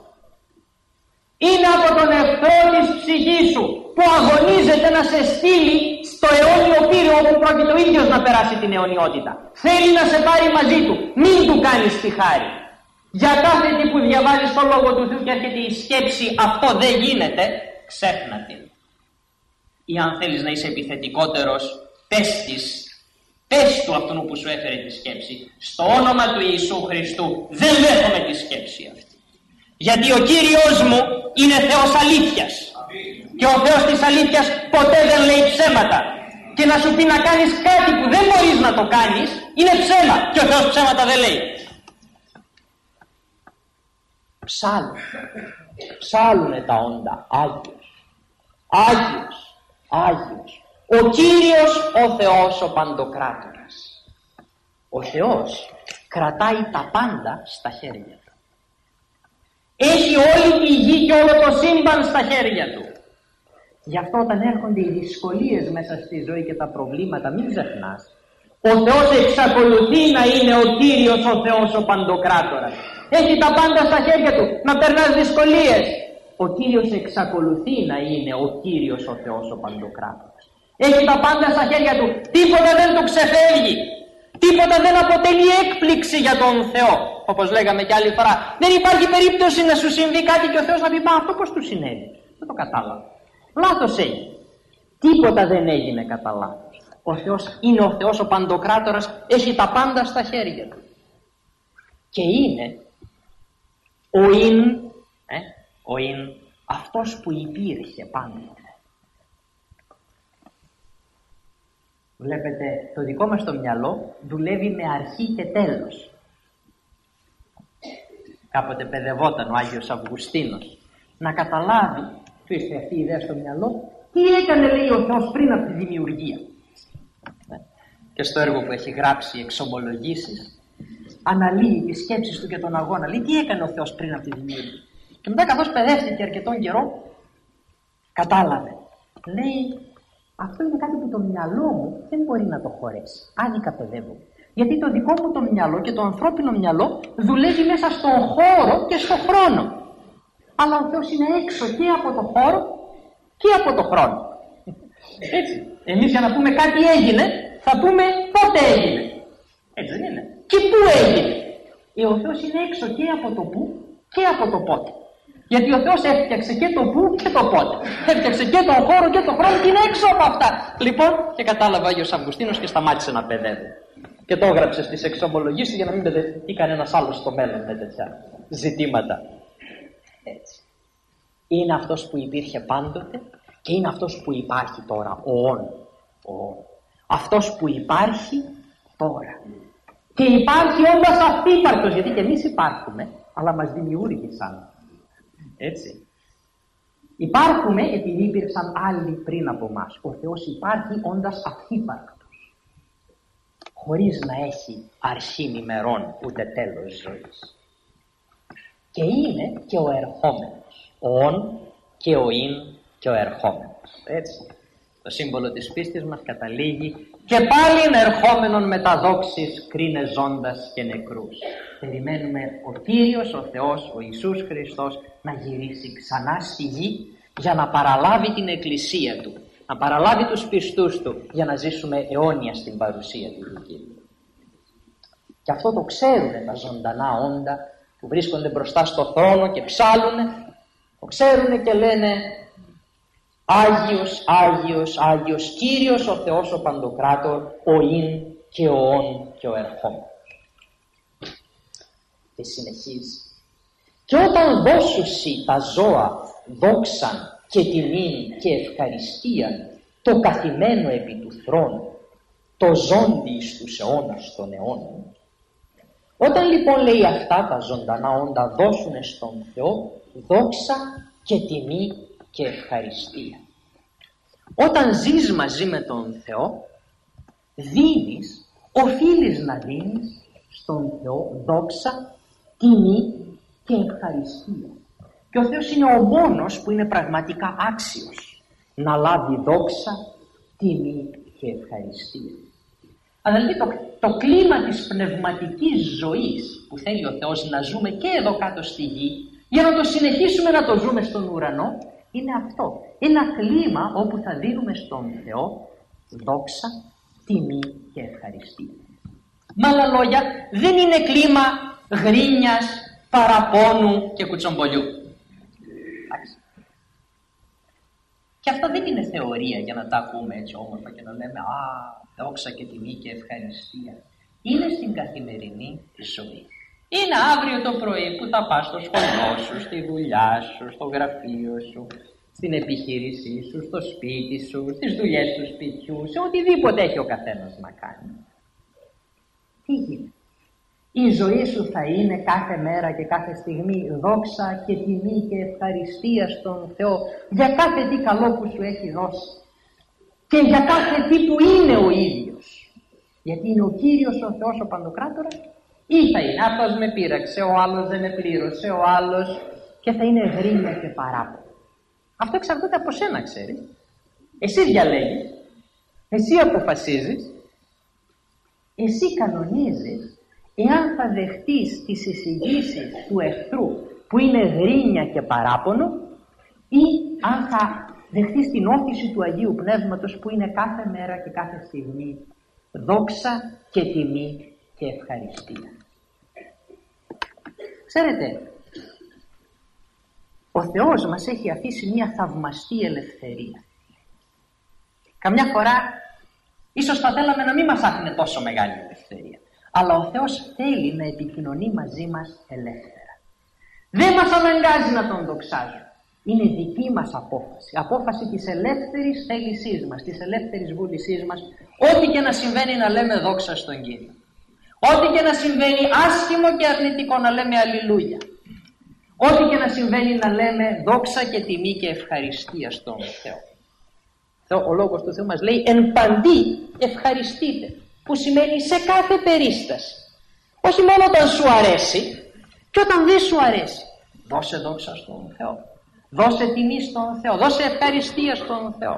Είναι από τον εχθρό της ψυχής σου που αγωνίζεται να σε στείλει στο αιώνιο πύριο όπου πρόκειται ο ίδιος να περάσει την αιωνιότητα. Θέλει να σε πάρει μαζί του. Μην του κάνεις τη χάρη. Για κάθε τι που διαβάζεις τον Λόγο του Θεού και έρχεται η σκέψη αυτό δεν γίνεται, ξέχνα την. Ή αν θέλεις να είσαι επιθετικότερος, πες της, πες του αυτόν που σου έφερε τη σκέψη. Στο όνομα του Ιησού Χριστού δεν δέχομαι τη σκέψη αυτή. Γιατί ο Κύριος μου είναι Θεός αλήθειας. Και ο Θεός της αλήθειας ποτέ δεν λέει ψέματα. Και να σου πει να κάνεις κάτι που δεν μπορείς να το κάνεις, είναι ψέμα. Και ο Θεός ψέματα δεν λέει. Ψάλουν. Ψάλουνε τα όντα. Άγιος. Άγιος. Άγιος. Ο Κύριος ο Θεός ο Παντοκράτορας. Ο Θεός κρατάει τα πάντα στα χέρια του. Έχει όλη τη γη και όλο το σύμπαν στα χέρια του. Γι' αυτό όταν έρχονται οι δυσκολίες μέσα στη ζωή και τα προβλήματα, μην ξεχνάς. Ο Θεός εξακολουθεί να είναι ο Κύριος ο Θεός ο Παντοκράτορας. Έχει τα πάντα στα χέρια του. Να περνάς δυσκολίες. Ο Κύριος εξακολουθεί να είναι ο Κύριος ο Θεός ο Παντοκράτορας. Έχει τα πάντα στα χέρια του. Τίποτα δεν του ξεφεύγει. Τίποτα δεν αποτελεί έκπληξη για τον Θεό. Όπως λέγαμε και άλλη φορά, δεν υπάρχει περίπτωση να σου συμβεί κάτι και ο Θεός να πει μα αυτό πώς του συνέβη. Δεν το κατάλαβα. Λάθος έγινε. Τίποτα δεν έγινε κατά λάθος. Ο Θεός είναι ο Θεός ο Παντοκράτορας, έχει τα πάντα στα χέρια του. Και είναι ο ειν, ε, ο ειν αυτός που υπήρχε πάντοτε. Βλέπετε, το δικό μας το μυαλό δουλεύει με αρχή και τέλος. Κάποτε παιδευόταν ο Άγιος Αυγουστίνος να καταλάβει, του ήρθε αυτή η ιδέα στο μυαλό, τι έκανε λέει ο Θεός πριν από τη δημιουργία. Και στο έργο που έχει γράψει εξομολογήσεις, αναλύει τις σκέψεις του και τον αγώνα. Λέει τι έκανε ο Θεός πριν από τη δημιουργία. Και μετά καθώς παιδεύτηκε αρκετόν καιρό, κατάλαβε. Λέει, αυτό είναι κάτι που το μυαλό μου δεν μπορεί να το χωρέσει. Άδικα παιδεύω. Γιατί το δικό μου το μυαλό και το ανθρώπινο μυαλό δουλεύει μέσα στον χώρο και στον χρόνο. Αλλά ο Θεός είναι έξω και από το χώρο και από το χρόνο. Έτσι. Εμείς για να πούμε κάτι έγινε, θα πούμε πότε έγινε. Έτσι δεν είναι. Και πού έγινε. Ε, ο Θεός είναι έξω και από το πού και από το πότε. Γιατί ο Θεός έφτιαξε και το πού και το πότε. Έφτιαξε και τον χώρο και τον χρόνο και είναι έξω από αυτά. Λοιπόν, και κατάλαβε ο Άγιος Αυγουστίνος και σταμάτησε να παιδεύει. Και το έγραψε στις εξομολογήσεις για να μην παιδευτεί κανένας άλλος στο μέλλον με τέτοια ζητήματα. Έτσι. Είναι αυτός που υπήρχε πάντοτε και είναι αυτός που υπάρχει τώρα. Ο όν. Ο όν. Αυτός που υπάρχει τώρα. Και υπάρχει όντας αυτύπαρκτος, γιατί και εμείς υπάρχουμε, αλλά μας δημιούργησαν. Έτσι. Υπάρχουμε επειδή υπήρξαν άλλοι πριν από μας. Ο Θεός υπάρχει όντας αυτύπαρκτος. Χωρίς να έχει αρχήν ημερών ούτε τέλος ζωής. Και είναι και ο ερχόμενος. Ο ον και ο ειν και ο ερχόμενος. Έτσι. Το σύμβολο της πίστης μας καταλήγει και πάλι ερχόμενον με τα δόξης κρίνε ζώντας και νεκρούς. Περιμένουμε ο Κύριος, ο Θεός, ο Ιησούς Χριστός να γυρίσει ξανά στη γη για να παραλάβει την εκκλησία Του, να παραλάβει τους πιστούς Του για να ζήσουμε αιώνια στην παρουσία του δική Του. Και αυτό το ξέρουν τα ζωντανά όντα που βρίσκονται μπροστά στο θρόνο και ψάλουνε, το ξέρουν και λένε Άγιος, Άγιος, Άγιος, Κύριος ο Θεός ο Παντοκράτορ, ο ειν και ο ον και ο ερχόμενος. Και συνεχίζει. Και όταν δώσουσι τα ζώα δόξαν και τιμήν και ευχαριστίαν το καθημένο επί του θρόνου, το ζώντι εις τους αιώνας των αιώνων. Όταν λοιπόν λέει αυτά τα ζωντανά όντα δώσουν στον Θεό δόξα και τιμή και ευχαριστία. Όταν ζεις μαζί με τον Θεό, δίνεις, οφείλεις να δίνεις στον Θεό δόξα, τιμή και ευχαριστία. Και ο Θεός είναι ο μόνος που είναι πραγματικά άξιος να λάβει δόξα, τιμή και ευχαριστία. Αδελφοί, το, το κλίμα της πνευματικής ζωής που θέλει ο Θεός να ζούμε και εδώ κάτω στη γη, για να το συνεχίσουμε να το ζούμε στον ουρανό, είναι αυτό. Ένα κλίμα όπου θα δίνουμε στον Θεό δόξα, τιμή και ευχαριστία. Με άλλα λόγια, δεν είναι κλίμα γρίνιας, παραπόνου και κουτσομπολιού. Και αυτό δεν είναι θεωρία για να τα ακούμε έτσι όμορφα και να λέμε «Α, δόξα και τιμή και ευχαριστία». Είναι στην καθημερινή ζωή. Είναι αύριο το πρωί που θα πας στο σχολείο σου, στη δουλειά σου, στο γραφείο σου, στην επιχείρησή σου, στο σπίτι σου, στις δουλειές του σπιτιού, σε οτιδήποτε έχει ο καθένας να κάνει. Τι γίνεται? Η ζωή σου θα είναι κάθε μέρα και κάθε στιγμή δόξα και τιμή και ευχαριστία στον Θεό για κάθε τι καλό που σου έχει δώσει και για κάθε τι που είναι ο ίδιος. Γιατί είναι ο Κύριος ο Θεός ο Παντοκράτορας, ή θα είναι αυτός με πείραξε, ο άλλος δεν με πλήρωσε, ο άλλος, και θα είναι γρίνια και παράπονο. Αυτό εξαρτάται από σένα, ξέρεις. Εσύ διαλέγεις, εσύ αποφασίζεις, εσύ κανονίζεις εάν θα δεχτείς τις εισηγήσεις του εχθρού που είναι γρίνια και παράπονο, ή αν θα δεχτείς την όθηση του Αγίου Πνεύματος που είναι κάθε μέρα και κάθε στιγμή δόξα και τιμή και ευχαριστία. Ξέρετε, ο Θεός μας έχει αφήσει μια θαυμαστή ελευθερία. Καμιά φορά ίσως θα θέλαμε να μην μας άφηνε τόσο μεγάλη ελευθερία, αλλά ο Θεός θέλει να επικοινωνεί μαζί μας ελεύθερα. Δεν μας αναγκάζει να τον δοξάζουμε. Είναι δική μας απόφαση. Απόφαση της ελεύθερης θέλησής μας, της ελεύθερης βούλησής μας. Ό,τι και να συμβαίνει να λέμε δόξα στον Κύριο. Ό,τι και να συμβαίνει άσχημο και αρνητικό να λέμε αλληλούια. Ό,τι και να συμβαίνει να λέμε δόξα και τιμή και ευχαριστία στον Θεό. Ο Λόγος του Θεού μας λέει εν παντί ευχαριστείτε, που σημαίνει σε κάθε περίσταση. Όχι μόνο όταν σου αρέσει, και όταν δεν σου αρέσει. Δώσε δόξα στον Θεό. Δώσε τιμή στον Θεό. Δώσε ευχαριστία στον Θεό.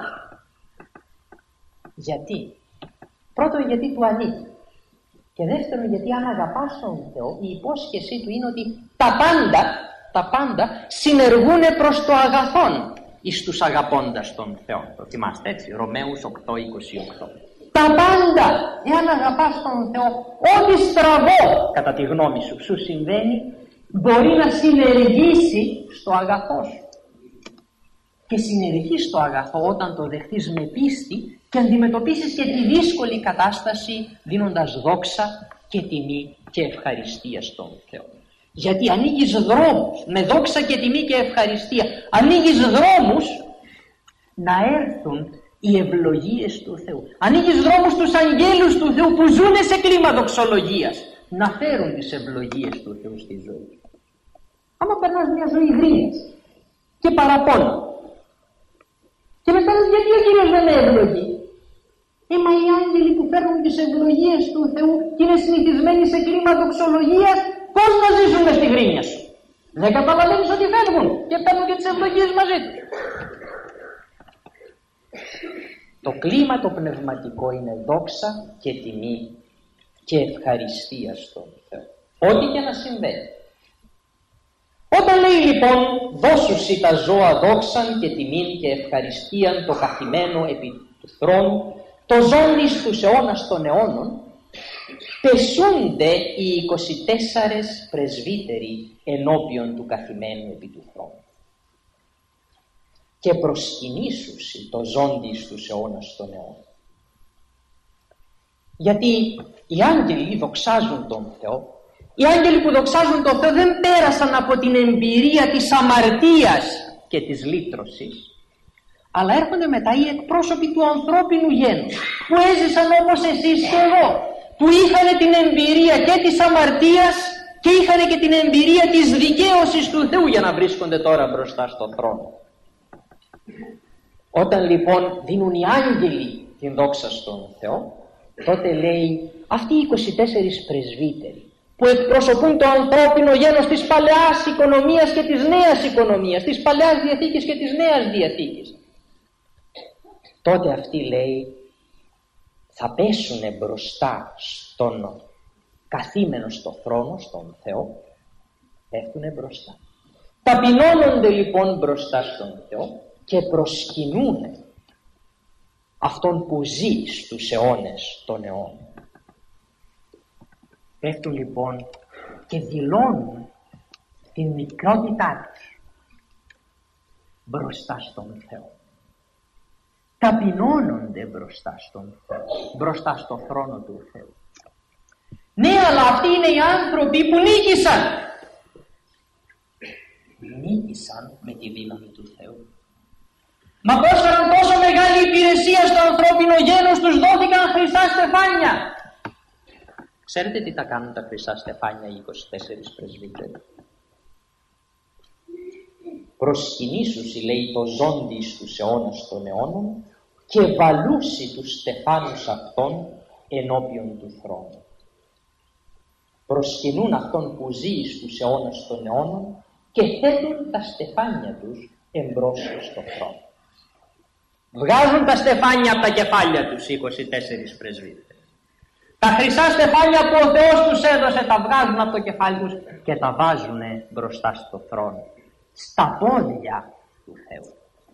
Γιατί? Πρώτον, γιατί του ανήκει. Και δεύτερον, γιατί αν αγαπάς τον Θεό, η υπόσχεσή του είναι ότι τα πάντα, τα πάντα συνεργούν προς το αγαθόν εις τους αγαπώντας τον Θεό. Το θυμάστε έτσι, Ρωμαίους οκτώ είκοσι οκτώ. Τα πάντα, εάν αγαπάς τον Θεό, ό,τι στραβό κατά τη γνώμη σου σου συμβαίνει, μπορεί να συνεργήσει στο αγαθό σου. Και συνεργεί στο αγαθό όταν το δεχτείς με πίστη και αντιμετωπίσεις και τη δύσκολη κατάσταση δίνοντας δόξα και τιμή και ευχαριστία στον Θεό. Γιατί ανοίγεις δρόμους με δόξα και τιμή και ευχαριστία, ανοίγεις δρόμους να έρθουν οι ευλογίες του Θεού. Ανοίγεις δρόμους στους αγγέλους του Θεού που ζουν σε κλίμα δοξολογίας να φέρουν τις ευλογίες του Θεού στη ζωή. Άμα περνάς μια ζωή γρίνιας και παραπάνω και μετά λες γιατί ο Κύριος δεν με ευλογεί. Ε, μα οι άγγελοι που φέρνουν τις ευλογίες του Θεού και είναι συνηθισμένοι σε κλίμα δοξολογίας, πώς να ζήσουν στη γρίνια σου? Δεν καταλαβαίνεις ότι φεύγουν και παίρνουν και τις ευλογίες μαζί τους. Το κλίμα το πνευματικό είναι δόξα και τιμή και ευχαριστία στον Θεό. Ό,τι και να συμβαίνει. Όταν λέει λοιπόν δώσουσι τα ζώα δόξαν και τιμήν και ευχαριστίαν το καθημένο επί του θρόνου, το ζώνη στους αιώνας των αιώνων, πεσούνται οι είκοσι τέσσερις πρεσβύτεροι ενώπιον του καθημένου επί του θρόνου. Και προσκυνήσουσι το ζώντι στους αιώνας των αιώνων. Γιατί οι άγγελοι δοξάζουν τον Θεό. Οι άγγελοι που δοξάζουν τον Θεό δεν πέρασαν από την εμπειρία της αμαρτίας και της λύτρωσης, Αλλά έρχονται μετά οι εκπρόσωποι του ανθρώπινου γένους, που έζησαν όπως εσείς και εγώ, που είχαν την εμπειρία και της αμαρτίας και είχαν και την εμπειρία της δικαίωσης του Θεού, για να βρίσκονται τώρα μπροστά στον θρόνο. Όταν λοιπόν δίνουν οι άγγελοι την δόξα στον Θεό, τότε λέει αυτοί οι είκοσι τέσσερις πρεσβύτεροι που εκπροσωπούν το ανθρώπινο γένος της παλαιάς οικονομίας και της νέας οικονομίας, της παλαιάς Διαθήκης και της νέας Διαθήκης, τότε αυτοί, λέει, θα πέσουνε μπροστά στον καθήμενο στο θρόνο, στον Θεό, πέφτουνε μπροστά. Ταπεινώνονται λοιπόν μπροστά στον Θεό και προσκυνούνε αυτόν που ζει στους αιώνες των αιώνων. Πέφτουν λοιπόν και δηλώνουν την μικρότητά τους μπροστά στον Θεό. Ταπεινώνονται μπροστά στον Θεό, μπροστά στο θρόνο του Θεού. Ναι, αλλά αυτοί είναι οι άνθρωποι που νίκησαν. Νίκησαν με τη δύναμη του Θεού. Μα πρόσφεραν τόσο μεγάλη υπηρεσία στο ανθρώπινο γένος, τους δόθηκαν χρυσά στεφάνια. Ξέρετε τι τα κάνουν τα χρυσά στεφάνια οι είκοσι τέσσερις πρεσβύτεροι? Προσκυνήσουσι, λέει, το ζώντι στους αιώνας των αιώνων και βαλούσι τους στεφάνους αυτών ενώπιον του θρόνου. Προσκυνούν αυτόν που ζει στους αιώνας των αιώνων και θέτουν τα στεφάνια τους εμπρός στο θρόνο. Βγάζουν τα στεφάνια από τα κεφάλια τους οι είκοσι τέσσερις πρεσβύτεροι. Τα χρυσά στεφάνια που ο Θεός τους έδωσε τα βγάζουν από το κεφάλι τους και τα βάζουν μπροστά στο θρόνο, στα πόδια του Θεού.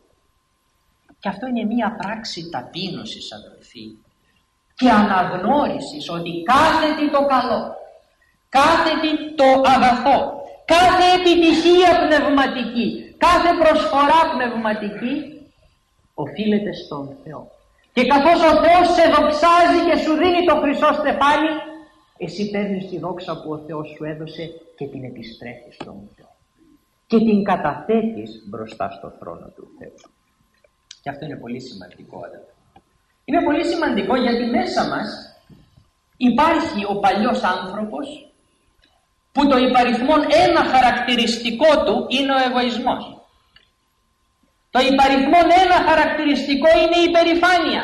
Και αυτό είναι μία πράξη ταπείνωσης, αδελφοί, και αναγνώρισης ότι κάθε τι το καλό, κάθε τι το αγαθό, κάθε επιτυχία πνευματική, κάθε προσφορά πνευματική οφείλεται στον Θεό. Και καθώς ο Θεός σε δοξάζει και σου δίνει το χρυσό στεφάνι, εσύ παίρνεις τη δόξα που ο Θεός σου έδωσε και την επιστρέφεις στον Θεό και την καταθέτεις μπροστά στο θρόνο του Θεού. Και αυτό είναι πολύ σημαντικό, αδελφοί. Είναι πολύ σημαντικό γιατί μέσα μας υπάρχει ο παλιός άνθρωπος που το υπαριθμόν ένα χαρακτηριστικό του είναι ο εγωισμός. Το υπαριθμόν ένα χαρακτηριστικό είναι η υπερηφάνεια.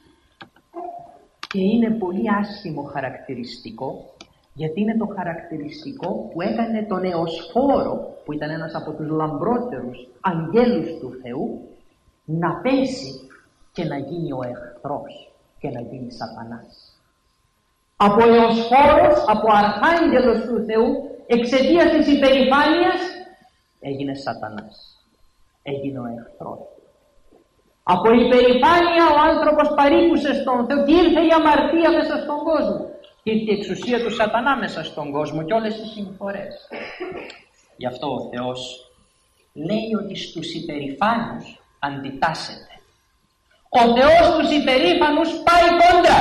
Και είναι πολύ άσχημο χαρακτηριστικό, γιατί είναι το χαρακτηριστικό που έκανε τον Εωσφόρο, που ήταν ένας από τους λαμπρότερους αγγέλους του Θεού, να πέσει και να γίνει ο εχθρός και να γίνει σατανάς. Από Εωσφόρος, από αρχάγγελος του Θεού, εξαιτίας της υπερηφάνειας έγινε σατανάς. Έγινε ο εχθρός. Από υπερηφάνεια ο άνθρωπος παρήκουσε στον Θεό και ήρθε η αμαρτία μέσα στον κόσμο. Ήρθε η εξουσία του σατανά μέσα στον κόσμο και όλες οι συμφορές. Γι' αυτό ο Θεός λέει ότι στους υπερηφάνους αντιτάσσεται. Ο Θεός στους υπερήφανους πάει κόντρα.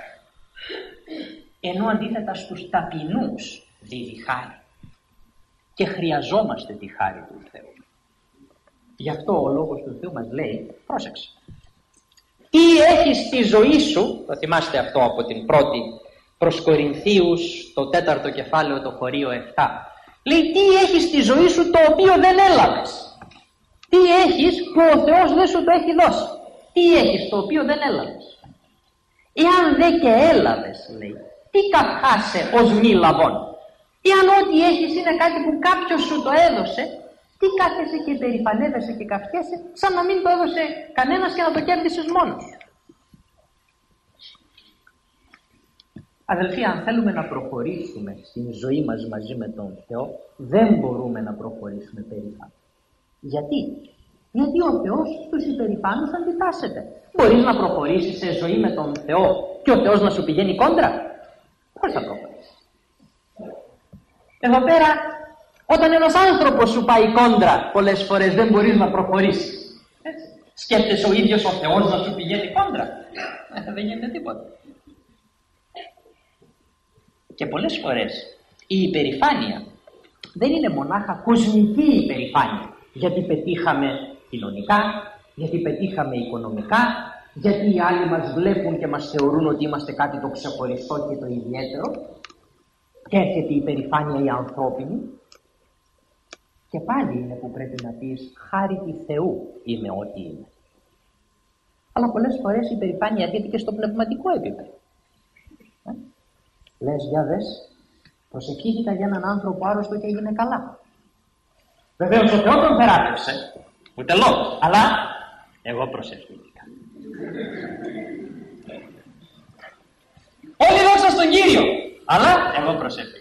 Ενώ αντίθετα στους ταπεινούς δίδει χάρη. Και χρειαζόμαστε τη χάρη του Θεού. Γι' αυτό ο λόγος του Θεού μας λέει, πρόσεξε, τι έχεις στη ζωή σου, το θυμάστε αυτό από την πρώτη προς Κορινθίους, το τέταρτο κεφάλαιο, το χωρίο επτά. Λέει, τι έχεις στη ζωή σου το οποίο δεν έλαβες. Τι έχεις που ο Θεός δεν σου το έχει δώσει. Τι έχεις το οποίο δεν έλαβες. Εάν δε και έλαβες, λέει, τι καθάσε ως μη λαβών. Εάν ό,τι έχεις είναι κάτι που κάποιος σου το έδωσε, τι κάθεσαι και περηφανεύεσαι και καυχέσαι σαν να μην το έδωσε κανένας και να το κέρδισες μόνος. Αδελφοί, αν θέλουμε να προχωρήσουμε στην ζωή μας μαζί με τον Θεό, δεν μπορούμε να προχωρήσουμε περήφανα. Γιατί? Γιατί ο Θεός στους υπερηφάνους αντιτάσσεται. Μπορείς να προχωρήσεις σε ζωή με τον Θεό και ο Θεός να σου πηγαίνει κόντρα? Πώς θα προχωρήσεις? Εδώ πέρα, όταν ένας άνθρωπος σου πάει κόντρα, πολλές φορές δεν μπορείς να προχωρήσεις. Έτσι. Σκέφτεσαι ο ίδιος ο Θεός να σου πηγαίνει κόντρα. Ε, δεν γίνεται τίποτα. Και πολλές φορές η υπερηφάνεια δεν είναι μονάχα κοσμική υπερηφάνεια, γιατί πετύχαμε κοινωνικά, γιατί πετύχαμε οικονομικά, γιατί οι άλλοι μας βλέπουν και μας θεωρούν ότι είμαστε κάτι το ξεχωριστό και το ιδιαίτερο, και έρχεται η υπερηφάνεια η ανθρώπινη, και πάλι είναι που πρέπει να πεις χάρη του Θεού είμαι ό,τι είμαι. Αλλά πολλές φορές η υπερηφάνεια έρχεται και στο πνευματικό επίπεδο. Ε? Λες, για δες, προσευχήθηκα για έναν άνθρωπο άρρωστο και έγινε καλά. Βεβαίως ο Θεός τον θεράπευσε, ούτε λόγος, αλλά εγώ προσευχήθηκα. Όλοι δόξα στον Κύριο, αλλά εγώ προσευχήθηκα.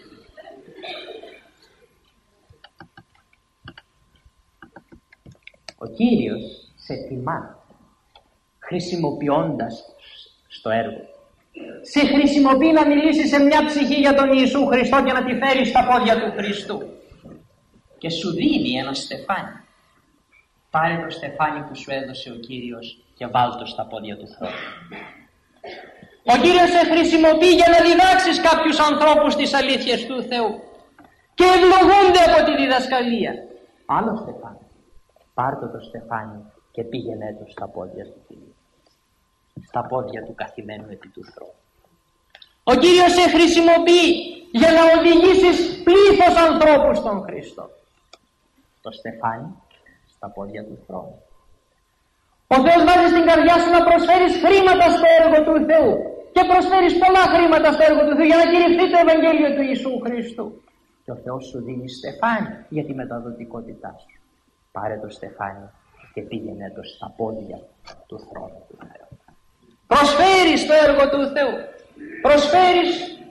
Ο Κύριος σε τιμά χρησιμοποιώντας στο έργο. Σε χρησιμοποιεί να μιλήσει σε μια ψυχή για τον Ιησού Χριστό και να τη φέρει στα πόδια του Χριστού. Και σου δίνει ένα στεφάνι. Πάρε το στεφάνι που σου έδωσε ο Κύριος και βάλ' το στα πόδια του Θεού. Ο Κύριος σε χρησιμοποιεί για να διδάξεις κάποιους ανθρώπους τις αλήθειες του Θεού και ευλογούνται από τη διδασκαλία. Άλλο στεφάνι. Πάρτε το στεφάνι και πήγαινε το στα πόδια του Κυρίου. Στα πόδια του καθημένου επί του θρόνου. Ο Κύριος σε χρησιμοποιεί για να οδηγήσεις πλήθος ανθρώπους στον Χριστό. Το στεφάνι στα πόδια του θρόνου. Ο Θεός βάζει στην καρδιά σου να προσφέρεις χρήματα στο έργο του Θεού και προσφέρεις πολλά χρήματα στο έργο του Θεού για να κηρυχθεί το Ευαγγέλιο του Ιησού Χριστού. Και ο Θεός σου δίνει στεφάνι για τη μεταδοτικότητά σου. Πάρε το στεφάνι και πήγαινε το στα πόδια του θρόνου του Θεού. Προσφέρεις το έργο του Θεού. Προσφέρεις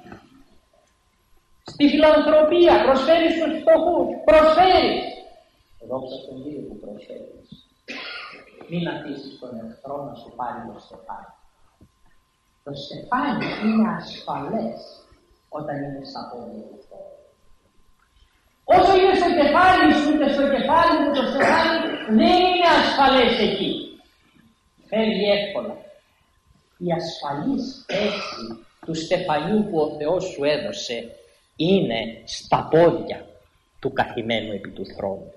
στη φιλανθρωπία. Προσφέρεις στους φτωχούς. Προσφέρεις. Δόξα στον Κύριο που προσφέρεις. Μην αφήσεις τον εχθρό να σου πάρει το στεφάνι. Το στεφάνι είναι ασφαλές όταν είναι στα πόδια του Θεού. Όσο είναι στο κεφάλι σου και στο κεφάλι μου το στεφάνι δεν είναι ασφαλές εκεί. Φεύγει εύκολα. Η ασφαλής θέση του στεφανιού που ο Θεός σου έδωσε είναι στα πόδια του καθημένου επί του θρόνου.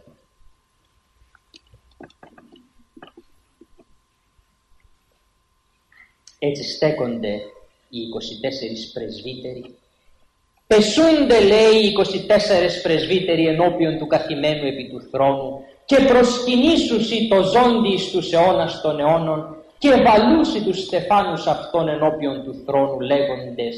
Έτσι στέκονται οι είκοσι τέσσερις πρεσβύτεροι. Πεσούνται, λέει, οι είκοσι τέσσερις πρεσβύτεροι ενώπιον του καθημένου επί του θρόνου και προσκυνήσουσι το ζώντι εις τους αιώνας των αιώνων και βαλούσι τους στεφάνους αυτών ενώπιον του θρόνου λέγοντες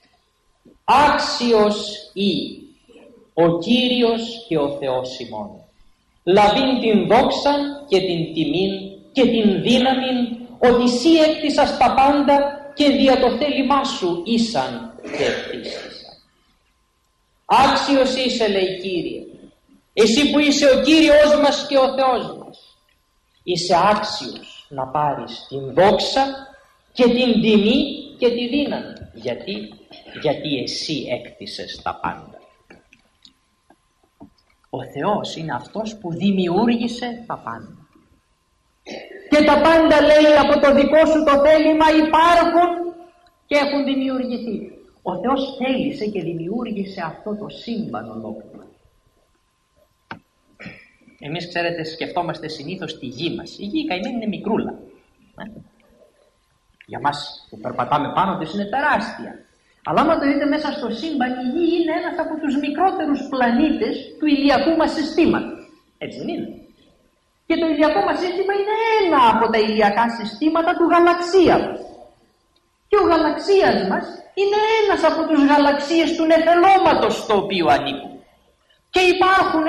«Άξιος ή ο Κύριος και ο Θεός ημών, λαβήν την δόξα και την τιμήν και την δύναμην, ότι σύ έκτισας τα πάντα και δια το θέλημά σου ήσαν και εκτίστησαν». Άξιος είσαι, λέει, Κύριε, εσύ που είσαι ο Κύριος μας και ο Θεός μας, είσαι άξιος να πάρεις την δόξα και την τιμή και τη δύναμη. Γιατί, γιατί εσύ έκτισες τα πάντα. Ο Θεός είναι αυτός που δημιούργησε τα πάντα. Και τα πάντα, λέει, από το δικό σου το θέλημα υπάρχουν και έχουν δημιουργηθεί. Ο Θεός θέλησε και δημιούργησε αυτό το σύμπαν ολόκληρο. Εμείς, ξέρετε, σκεφτόμαστε συνήθως τη γη μας. Η γη καημένη είναι μικρούλα. Ε? Για μας που περπατάμε πάνω της είναι τεράστια. Αλλά άμα το δείτε μέσα στο σύμπαν, η γη είναι ένας από τους μικρότερους πλανήτες του ηλιακού μας συστήματος. Έτσι δεν είναι? Και το ηλιακό μας σύστημα είναι ένα από τα ηλιακά συστήματα του γαλαξία μας. Και ο γαλαξίας μας είναι ένας από τους γαλαξίες του νεφελώματος στο οποίο ανήκουν. Και υπάρχουν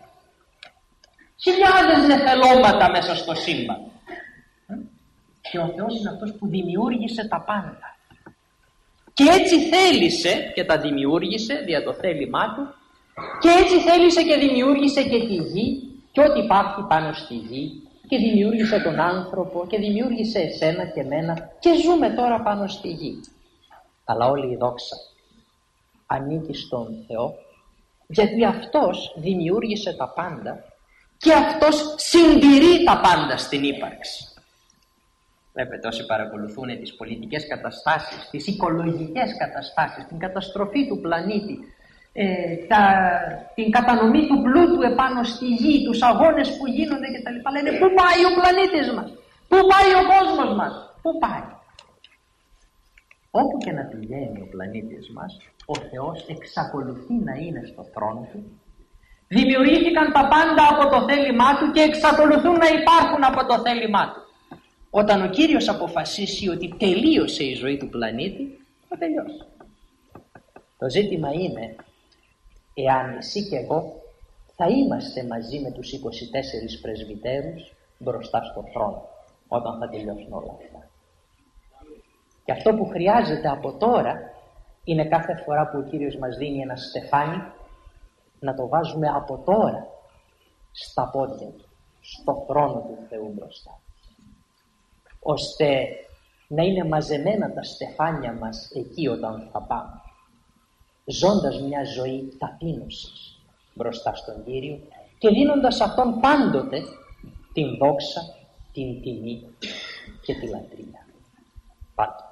χιλιάδες νεφελώματα μέσα στο σύμπαν. Και ο Θεός είναι αυτός που δημιούργησε τα πάντα. Και έτσι θέλησε και τα δημιούργησε δια το θέλημά του, και έτσι θέλησε και δημιούργησε και τη γη και ό,τι υπάρχει πάνω στη γη, και δημιούργησε τον άνθρωπο και δημιούργησε εσένα και εμένα και ζούμε τώρα πάνω στη γη. Αλλά όλη η δόξα ανήκει στον Θεό, γιατί αυτός δημιούργησε τα πάντα και αυτός συντηρεί τα πάντα στην ύπαρξη. Βλέπετε, όσοι παρακολουθούν τις πολιτικές καταστάσεις, τις οικολογικές καταστάσεις, την καταστροφή του πλανήτη, ε, τα, την κατανομή του πλούτου επάνω στη γη, τους αγώνες που γίνονται κτλ. Λένε πού πάει ο πλανήτης μας, πού πάει ο κόσμος μας, πού πάει. Όπου και να πηγαίνει ο πλανήτης μας, ο Θεός εξακολουθεί να είναι στο θρόνο του. Δημιουργήθηκαν τα πάντα από το θέλημά του και εξακολουθούν να υπάρχουν από το θέλημά του. Όταν ο Κύριος αποφασίσει ότι τελείωσε η ζωή του πλανήτη, θα τελειώσει. Το ζήτημα είναι εάν εσύ και εγώ θα είμαστε μαζί με τους είκοσι τέσσερις πρεσβυτέρους μπροστά στον θρόνο όταν θα τελειώσουν όλα αυτά. Και αυτό που χρειάζεται από τώρα είναι κάθε φορά που ο Κύριος μας δίνει ένα στεφάνι να το βάζουμε από τώρα στα πόδια του, στο θρόνο του Θεού μπροστά, ώστε να είναι μαζεμένα τα στεφάνια μας εκεί όταν θα πάμε, ζώντας μια ζωή ταπείνωσης μπροστά στον Κύριο και δίνοντας αυτόν πάντοτε την δόξα, την τιμή και τη λατρεία. Πάντα.